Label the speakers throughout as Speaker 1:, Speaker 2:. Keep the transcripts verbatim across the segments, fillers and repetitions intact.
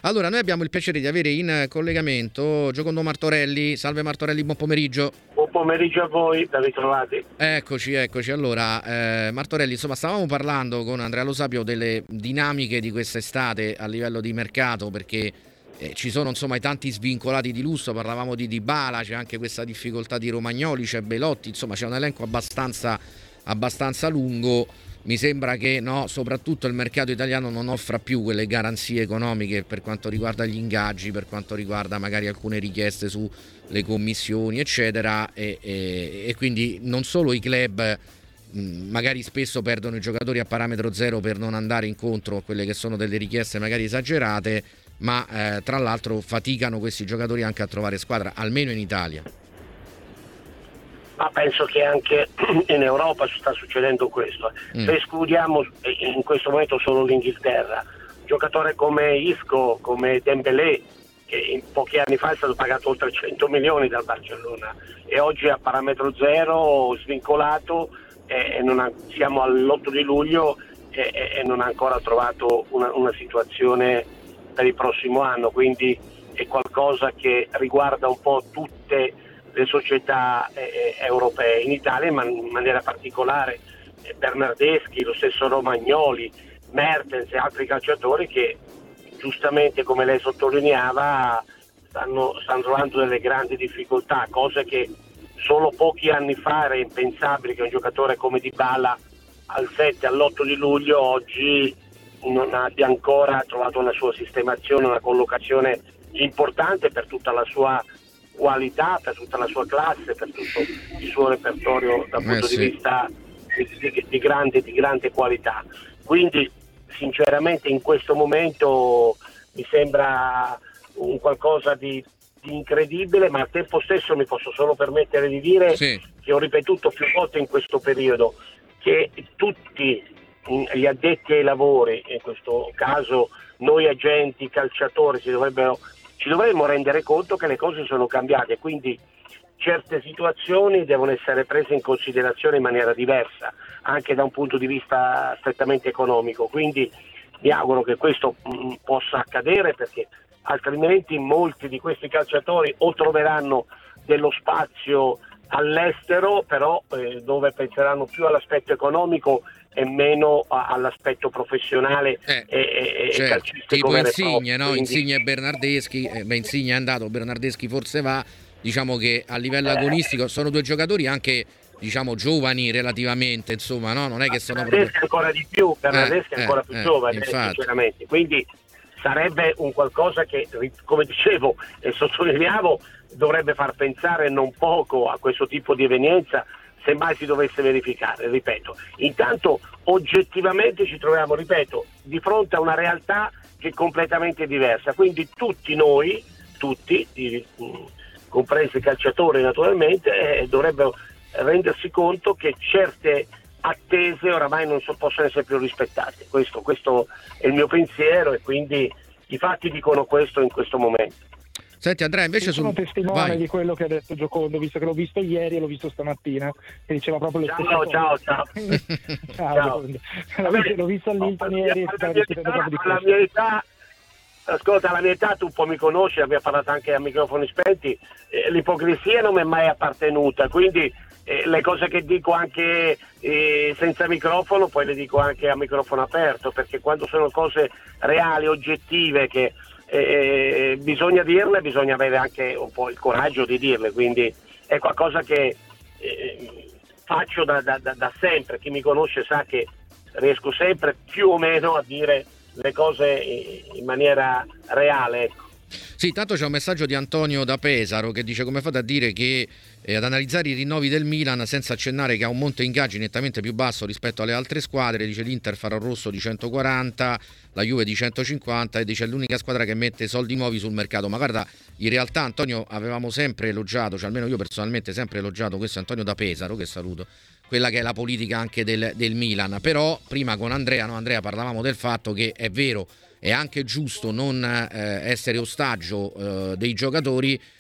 Speaker 1: Allora, noi abbiamo il piacere di avere in collegamento Giocondo Martorelli. Salve Martorelli, buon pomeriggio.
Speaker 2: Buon pomeriggio a voi, ben ritrovati.
Speaker 1: Eccoci, eccoci. Allora, eh, Martorelli, insomma, stavamo parlando con Andrea Lo Sapio delle dinamiche di quest'estate a livello di mercato, perché eh, ci sono insomma i tanti svincolati di lusso. Parlavamo di Dybala, c'è anche questa difficoltà di Romagnoli, c'è Belotti, insomma c'è un elenco abbastanza, abbastanza lungo. Mi sembra che no, soprattutto il mercato italiano non offra più quelle garanzie economiche per quanto riguarda gli ingaggi, per quanto riguarda magari alcune richieste sulle commissioni eccetera, e, e, e quindi non solo i club mh, magari spesso perdono i giocatori a parametro zero per non andare incontro a quelle che sono delle richieste magari esagerate, ma eh, tra l'altro faticano questi giocatori anche a trovare squadra, almeno in Italia.
Speaker 2: Ma penso che anche in Europa sta succedendo questo. Mm. Se escludiamo in questo momento solo l'Inghilterra, un giocatore come Isco, come Dembélé, che in pochi anni fa è stato pagato oltre cento milioni dal Barcellona e oggi è a parametro zero, svincolato, e non ha, siamo all'otto di luglio e, e non ha ancora trovato una, una situazione per il prossimo anno, quindi è qualcosa che riguarda un po' tutte le società eh, europee, in Italia in, man- in maniera particolare eh, Bernardeschi, lo stesso Romagnoli, Mertens e altri calciatori che giustamente, come lei sottolineava, stanno, stanno trovando delle grandi difficoltà, cose che solo pochi anni fa era impensabile che un giocatore come Dybala al sette, all'otto di luglio oggi non abbia ancora trovato una sua sistemazione, una collocazione importante per tutta la sua qualità, per tutta la sua classe, per tutto il suo repertorio dal punto eh sì. di vista di, di, di, grande, di grande qualità. Quindi sinceramente in questo momento mi sembra un qualcosa di, di incredibile, ma al tempo stesso mi posso solo permettere di dire sì. che ho ripetuto più volte in questo periodo che tutti gli addetti ai lavori, in questo caso noi agenti, calciatori, si dovrebbero ci dovremmo rendere conto che le cose sono cambiate, quindi certe situazioni devono essere prese in considerazione in maniera diversa, anche da un punto di vista strettamente economico, quindi mi auguro che questo mh, possa accadere, perché altrimenti molti di questi calciatori o troveranno dello spazio all'estero, però eh, dove penseranno più all'aspetto economico e meno a, all'aspetto professionale
Speaker 1: eh,
Speaker 2: e, e
Speaker 1: certo,
Speaker 2: calcistico.
Speaker 1: Tipo Insigne, no?
Speaker 2: Quindi...
Speaker 1: Insigne e Bernardeschi, eh, beh, Insigne è andato, Bernardeschi forse va, diciamo che a livello eh. agonistico sono due giocatori anche diciamo giovani relativamente, insomma, no? Non è che sono
Speaker 2: Bernardeschi
Speaker 1: proprio...
Speaker 2: ancora di più, Bernardeschi eh, è ancora eh, più eh, giovane, eh, sinceramente, quindi sarebbe un qualcosa che, come dicevo e sottolineavo, dovrebbe far pensare non poco a questo tipo di evenienza, se mai si dovesse verificare, ripeto. Intanto oggettivamente ci troviamo, ripeto, di fronte a una realtà che è completamente diversa, quindi tutti noi, tutti, compresi i calciatori naturalmente, eh, dovrebbero rendersi conto che certe attese oramai non so, possono essere più rispettate. Questo, questo è il mio pensiero e quindi i fatti dicono questo in questo momento.
Speaker 1: Senti Andrea, invece
Speaker 3: sono
Speaker 1: sul...
Speaker 3: testimone
Speaker 1: Vai.
Speaker 3: di quello che ha detto Giocondo, visto che l'ho visto ieri e l'ho visto stamattina, che diceva proprio le stesse
Speaker 2: ciao,
Speaker 3: cose.
Speaker 2: Ciao, ciao,
Speaker 3: ciao. ciao. L'ho visto all'Inter ieri e stava discutendo proprio di
Speaker 2: alla mia età, ascolta, alla mia età tu un po' mi conosci, abbiamo parlato anche a microfoni spenti, eh, l'ipocrisia non mi è mai appartenuta, quindi eh, le cose che dico anche eh, senza microfono poi le dico anche a microfono aperto, perché quando sono cose reali, oggettive, che Eh, bisogna dirle, bisogna avere anche un po' il coraggio di dirle, quindi è qualcosa che eh, faccio da, da, da sempre. Chi mi conosce sa che riesco sempre più o meno a dire le cose in maniera reale, ecco.
Speaker 1: Sì, tanto c'è un messaggio di Antonio da Pesaro che dice: come fate a dire che eh, ad analizzare i rinnovi del Milan senza accennare che ha un monte ingaggi nettamente più basso rispetto alle altre squadre, dice l'Inter farà un rosso di centoquaranta, la Juve di centocinquanta e dice è l'unica squadra che mette soldi nuovi sul mercato. Ma guarda, in realtà Antonio avevamo sempre elogiato, cioè almeno io personalmente sempre elogiato, questo è Antonio da Pesaro che saluto, quella che è la politica anche del, del Milan. Però prima con Andrea, no, Andrea parlavamo del fatto che è vero, è anche giusto non eh, essere ostaggio eh, dei giocatori,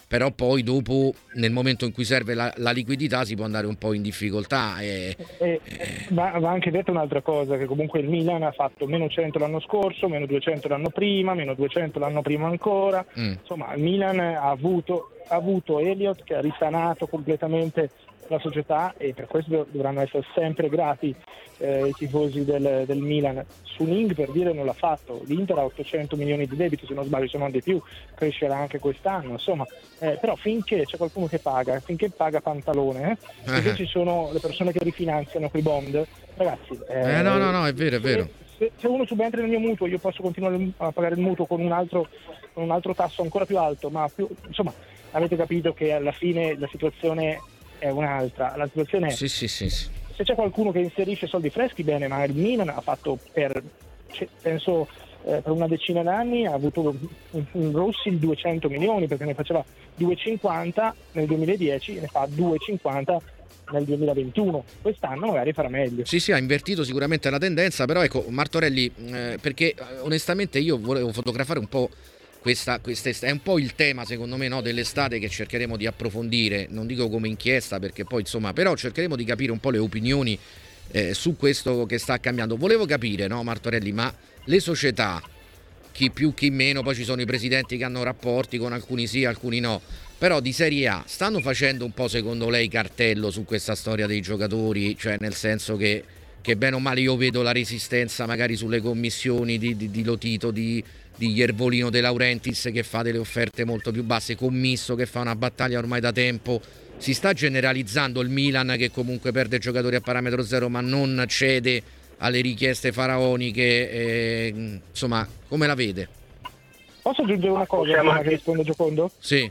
Speaker 1: però poi dopo nel momento in cui serve la, la liquidità si può andare un po' in difficoltà. E,
Speaker 3: e, e... Va, va anche detto un'altra cosa, che comunque il Milan ha fatto meno cento l'anno scorso, meno duecento l'anno prima, meno duecento l'anno prima ancora, mm. insomma il Milan ha avuto, ha avuto Elliott che ha risanato completamente la società, e per questo dovranno essere sempre grati eh, i tifosi del, del Milan. Suning, per dire, non l'ha fatto. L'Inter ha ottocento milioni di debito, se non sbaglio, se non di più, crescerà anche quest'anno, insomma, eh, però finché c'è qualcuno che paga, finché paga Pantalone, eh, finché ci sono le persone che rifinanziano quei bond, ragazzi,
Speaker 1: eh, eh no no no è vero, è vero.
Speaker 3: Se, se uno subentra nel mio mutuo, io posso continuare a pagare il mutuo con un altro, con un altro tasso ancora più alto, ma più, insomma, avete capito che alla fine la situazione è un'altra. La situazione è,
Speaker 1: sì, sì, sì, sì.
Speaker 3: se c'è qualcuno che inserisce soldi freschi, bene, ma il Milan ha fatto per, penso, eh, per una decina d'anni, ha avuto un Rossi di duecento milioni, perché ne faceva duecentocinquanta nel duemiladieci, ne fa duecentocinquanta nel duemilaventuno. Quest'anno magari farà meglio.
Speaker 1: Sì, sì, ha invertito sicuramente la tendenza, però ecco, Martorelli, eh, perché onestamente io volevo fotografare un po' Questa, questa è un po' il tema, secondo me, no, dell'estate, che cercheremo di approfondire, non dico come inchiesta, perché poi insomma, però cercheremo di capire un po' le opinioni eh, su questo che sta cambiando. Volevo capire, no, Martorelli, ma le società, chi più chi meno, poi ci sono i presidenti che hanno rapporti con alcuni sì, alcuni no, però di Serie A stanno facendo un po', secondo lei, cartello su questa storia dei giocatori, cioè nel senso che, che bene o male io vedo la resistenza magari sulle commissioni di, di, di Lotito, di di Iervolino, De Laurentiis, che fa delle offerte molto più basse, Commisso che fa una battaglia ormai da tempo. Si sta generalizzando il Milan, che comunque perde giocatori a parametro zero ma non cede alle richieste faraoniche, eh, insomma, come la vede?
Speaker 3: Posso aggiungere una cosa prima che risponde Giocondo?
Speaker 1: Sì.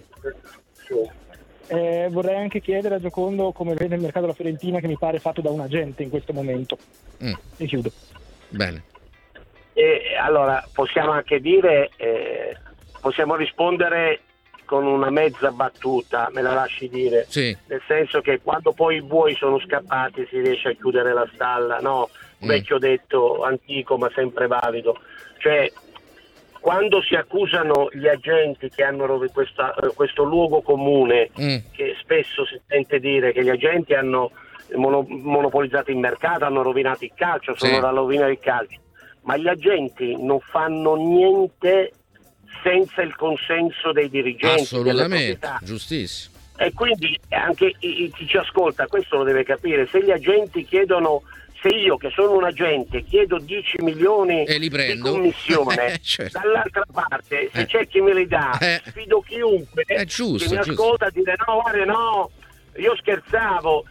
Speaker 3: Eh, vorrei anche chiedere a Giocondo come vede il mercato della Fiorentina, che mi pare fatto da un agente in questo momento. Mm. E chiudo.
Speaker 1: Bene.
Speaker 2: E allora possiamo anche dire, eh, possiamo rispondere con una mezza battuta, me la lasci dire,
Speaker 1: sì.
Speaker 2: Nel senso che quando poi i buoi sono scappati si riesce a chiudere la stalla, no? Un mm. vecchio detto antico ma sempre valido, cioè quando si accusano gli agenti che hanno questa, questo luogo comune, mm. che spesso si sente dire che gli agenti hanno mono, monopolizzato il mercato, hanno rovinato il calcio, sono
Speaker 1: sì.
Speaker 2: la rovina del calcio. Ma gli agenti non fanno niente senza il consenso dei dirigenti.
Speaker 1: Assolutamente, giustissimo.
Speaker 2: E quindi anche chi ci ascolta questo lo deve capire. Se gli agenti chiedono, se io che sono un agente chiedo dieci milioni
Speaker 1: e li prendo.
Speaker 2: Di commissione, certo. Dall'altra parte se eh. c'è chi me li dà, eh. sfido chiunque
Speaker 1: è giusto,
Speaker 2: che mi
Speaker 1: giusto.
Speaker 2: ascolta a dire no, guarda, no, io scherzavo,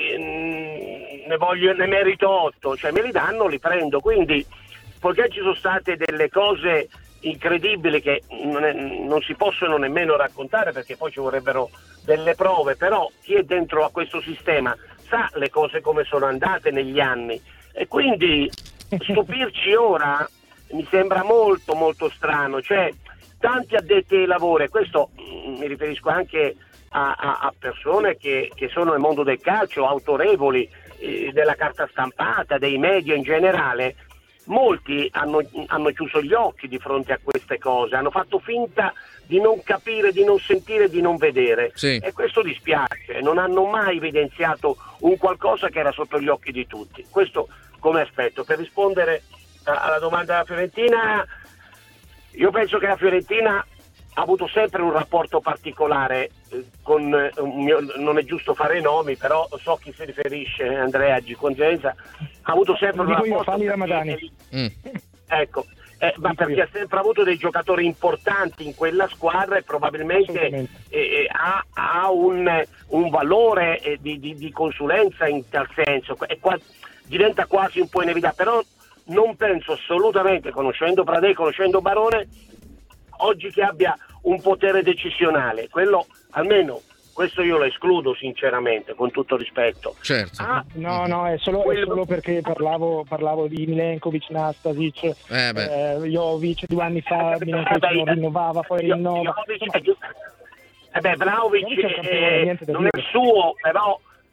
Speaker 2: eh, ne voglio, ne merito otto, cioè me li danno, li prendo. Quindi poiché ci sono state delle cose incredibili che non, è, non si possono nemmeno raccontare, perché poi ci vorrebbero delle prove, però chi è dentro a questo sistema sa le cose come sono andate negli anni, e quindi stupirci ora mi sembra molto molto strano. Cioè tanti addetti ai lavori, e questo mh, mi riferisco anche a, a, a persone che, che sono nel mondo del calcio, autorevoli, eh, della carta stampata, dei media in generale. Molti hanno, hanno chiuso gli occhi di fronte a queste cose, hanno fatto finta di non capire, di non sentire, di non vedere,
Speaker 1: sì.
Speaker 2: E questo dispiace, non hanno mai evidenziato un qualcosa che era sotto gli occhi di tutti. Questo come aspetto. Per rispondere alla domanda della Fiorentina, io penso che la Fiorentina ha avuto sempre un rapporto particolare con un mio, non è giusto fare nomi, però so chi si riferisce, Andrea G. Congenza, ha avuto sempre un
Speaker 3: rapporto.
Speaker 2: Fali
Speaker 3: Ramadani.
Speaker 2: Mm. Ecco, eh, ma perché ha sempre avuto dei giocatori importanti in quella squadra e probabilmente eh, eh, ha, ha un, un valore eh, di, di, di consulenza in tal senso, e qua, diventa quasi un po' inevitabile, però non penso assolutamente, conoscendo Pradè, conoscendo Barone, oggi che abbia un potere decisionale. Quello almeno, questo io lo escludo sinceramente, con tutto rispetto.
Speaker 1: Certo.
Speaker 3: Ah, no, no, è solo, quello... è solo perché parlavo, parlavo di Milenkovic, Nastasic, eh eh, Jovic due anni fa, Milenkovic eh, non rinnovava, poi rinnova.
Speaker 2: Jovic, eh beh, Vlahovic eh, non è il suo, però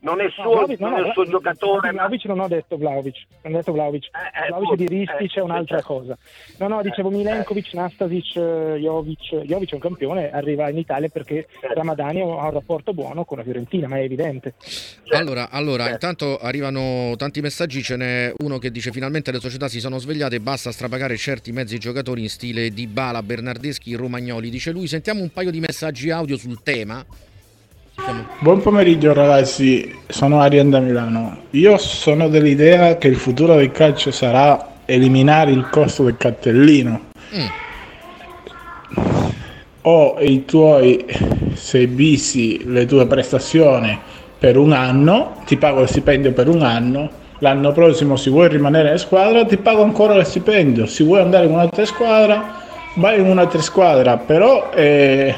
Speaker 2: non è suo,
Speaker 3: no, Vlahovic,
Speaker 2: non
Speaker 3: no,
Speaker 2: è
Speaker 3: no,
Speaker 2: il suo giocatore.
Speaker 3: Vlahovic non ho detto Vlahovic, non ho detto Vlahovic.
Speaker 2: Eh, eh,
Speaker 3: Vlahovic di Ristic
Speaker 2: eh,
Speaker 3: è un'altra
Speaker 2: eh,
Speaker 3: cosa. No, no, dicevo Milenkovic, Nastasic, Jovic. Jovic è un campione, arriva in Italia perché Ramadani ha un rapporto buono con la Fiorentina, ma è evidente.
Speaker 1: Allora, allora intanto arrivano tanti messaggi, ce n'è uno che dice: finalmente le società si sono svegliate, basta strapagare certi mezzi giocatori in stile Dybala, Bernardeschi, Romagnoli. Dice lui. Sentiamo un paio di messaggi audio sul tema. Sentiamo.
Speaker 4: Buon pomeriggio ragazzi, sono Arian da Milano. Io sono dell'idea che il futuro del calcio sarà eliminare il costo del cartellino. Mm. O i tuoi sei bisi le tue prestazioni per un anno, ti pago lo stipendio per un anno, l'anno prossimo se vuoi rimanere in squadra ti pago ancora lo stipendio, se vuoi andare in un'altra squadra vai in un'altra squadra, però eh,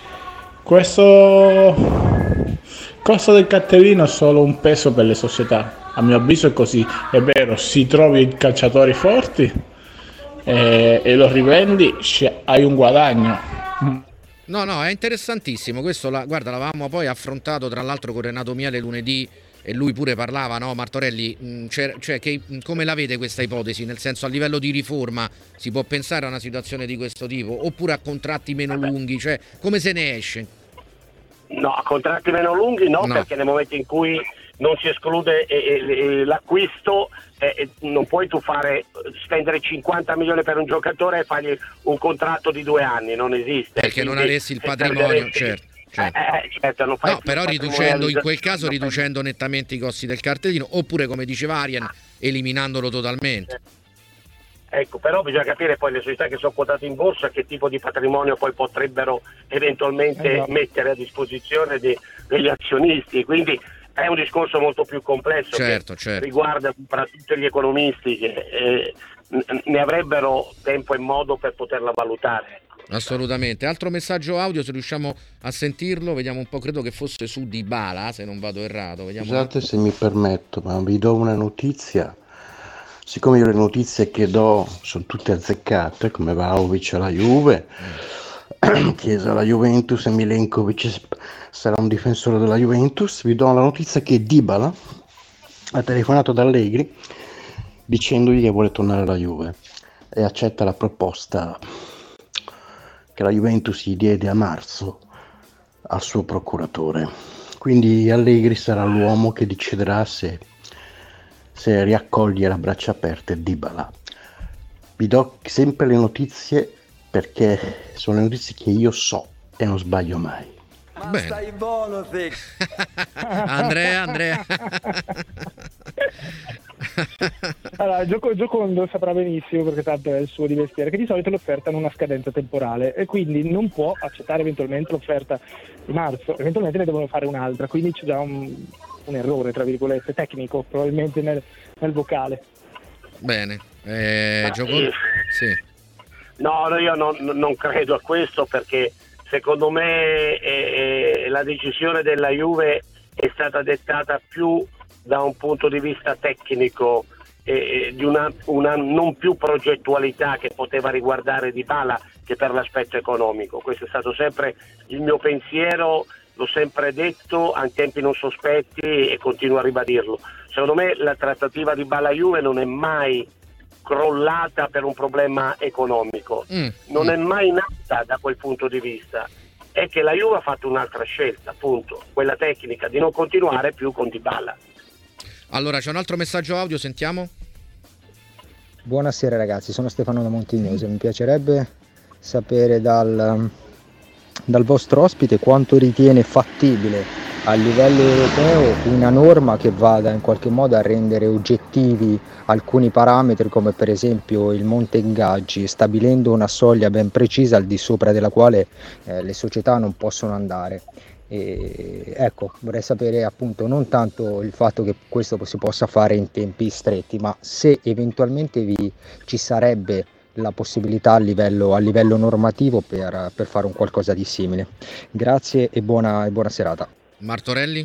Speaker 4: questo costo del cartellino è solo un peso per le società, a mio avviso è così. È vero, si trovi i calciatori forti eh, e lo rivendi, hai un guadagno.
Speaker 1: No, no, è interessantissimo. Questo, la, guarda, l'avevamo poi affrontato tra l'altro con Renato Miele lunedì e lui pure parlava, no, Martorelli, mh, cioè, cioè che, come la vede questa ipotesi? Nel senso, a livello di riforma si può pensare a una situazione di questo tipo oppure a contratti meno lunghi? Cioè, come se ne esce?
Speaker 2: No, a contratti meno lunghi no,
Speaker 1: no.
Speaker 2: Perché nel momento in cui non si esclude eh, eh, l'acquisto eh, non puoi tu fare spendere cinquanta milioni per un giocatore e fargli un contratto di due anni, non esiste.
Speaker 1: Perché
Speaker 2: quindi,
Speaker 1: non avresti il patrimonio, certo. Certo.
Speaker 2: Eh, certo, non fai
Speaker 1: no, però riducendo in quel caso riducendo nettamente i costi del cartellino, oppure come diceva Arian, eliminandolo totalmente.
Speaker 2: Ecco, però bisogna capire poi le società che sono quotate in borsa che tipo di patrimonio poi potrebbero eventualmente esatto. mettere a disposizione de, degli azionisti, quindi è un discorso molto più complesso
Speaker 1: certo,
Speaker 2: che
Speaker 1: certo.
Speaker 2: riguarda soprattutto gli economisti che eh, ne avrebbero tempo e modo per poterla valutare.
Speaker 1: Assolutamente. Altro messaggio audio, se riusciamo a sentirlo, vediamo un po', credo che fosse su Dybala, se non vado errato. Vediamo.
Speaker 5: Scusate se mi permetto, ma vi do una notizia. Siccome io le notizie che do sono tutte azzeccate, come Vlahovic alla Juve, mm. Chiesa alla Juventus e Milenkovic sarà un difensore della Juventus, vi do la notizia che Dybala ha telefonato ad Allegri dicendogli che vuole tornare alla Juve e accetta la proposta che la Juventus gli diede a marzo al suo procuratore. Quindi Allegri sarà l'uomo che deciderà se se riaccogliere a braccia aperte Dybala. Vi do sempre le notizie perché sono le notizie che io so e non sbaglio mai.
Speaker 1: Ma stai buono, Andrea, Andrea.
Speaker 3: Allora, Gioco, Giocondo saprà benissimo, perché tanto è il suo di mestiere, che di solito l'offerta ha una scadenza temporale e quindi non può accettare eventualmente l'offerta di marzo, eventualmente ne devono fare un'altra, quindi c'è già un, un errore, tra virgolette, tecnico, probabilmente nel, nel vocale.
Speaker 1: Bene, eh, Giocondo? Sì.
Speaker 2: No, no, io non, non credo a questo perché secondo me eh, la decisione della Juve è stata dettata più da un punto di vista tecnico, eh, di una, una non più progettualità che poteva riguardare Dybala che per l'aspetto economico. Questo è stato sempre il mio pensiero, l'ho sempre detto a tempi non sospetti e continuo a ribadirlo. Secondo me la trattativa Dybala-Juve non è mai crollata per un problema economico, mm, non mm. è mai nata da quel punto di vista. È che la Juve ha fatto un'altra scelta, appunto, quella tecnica di non continuare più con Dybala.
Speaker 1: Allora c'è un altro messaggio audio, sentiamo.
Speaker 6: Buonasera ragazzi, sono Stefano da Montignosa. Mi piacerebbe sapere dal, dal vostro ospite quanto ritiene fattibile a livello europeo una norma che vada in qualche modo a rendere oggettivi alcuni parametri, come per esempio il monte ingaggi, stabilendo una soglia ben precisa al di sopra della quale eh, le società non possono andare. E, ecco, vorrei sapere appunto non tanto il fatto che questo si possa fare in tempi stretti, ma se eventualmente vi, ci sarebbe la possibilità a livello, a livello normativo per, per fare un qualcosa di simile. Grazie e buona, e buona serata.
Speaker 1: Martorelli?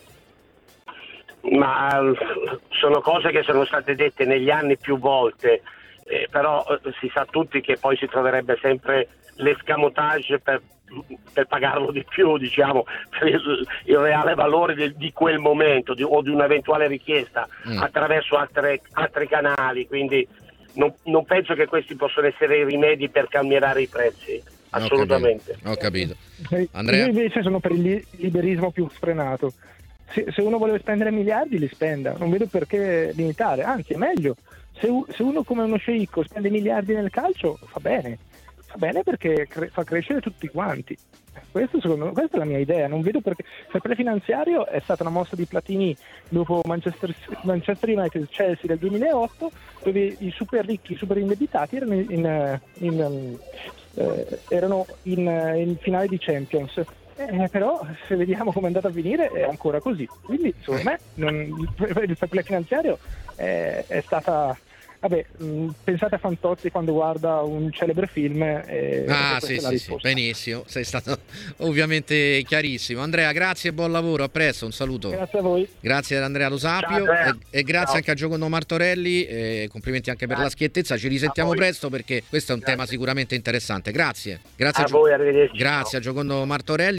Speaker 2: Ma sono cose che sono state dette negli anni più volte, eh, però eh, si sa tutti che poi si troverebbe sempre l'escamotage per, per pagarlo di più, diciamo, per il, il reale valore di, di quel momento di, o di un'eventuale richiesta mm. attraverso altre, altri canali, quindi non, non penso che questi possano essere i rimedi per calmierare i prezzi, assolutamente.
Speaker 1: Ho capito. Ho capito. Andrea?
Speaker 3: Io invece sono per il li- liberismo più sfrenato. Se, se uno vuole spendere miliardi li spenda, non vedo perché limitare, anzi è meglio. Se, se uno come uno sceicco spende miliardi nel calcio fa bene, fa bene perché cre- fa crescere tutti quanti. Questo, secondo, questa è la mia idea, non vedo perché. Fair play finanziario è stata una mossa di Platini dopo Manchester, Manchester United Chelsea del duemilaotto, dove i super ricchi, i super indebitati erano in, in, in, eh, erano in, in finale di Champions. Eh, però se vediamo come è andata a finire è ancora così, quindi secondo me non, il fair play finanziario è, è stata. Vabbè, mh, pensate a Fantozzi quando guarda un celebre film. E
Speaker 1: ah sì sì, sì, benissimo, sei stato ovviamente chiarissimo. Andrea, grazie e buon lavoro, a presto, un saluto.
Speaker 3: Grazie a voi.
Speaker 1: Grazie ad Andrea Lo Sapio. Ciao, Andrea. E, e grazie Ciao. Anche a Giocondo Martorelli, e complimenti anche per grazie. La schiettezza, ci risentiamo presto perché questo è un grazie. Tema sicuramente interessante. Grazie. Grazie a, a voi, arrivederci. Grazie a Giocondo Martorelli.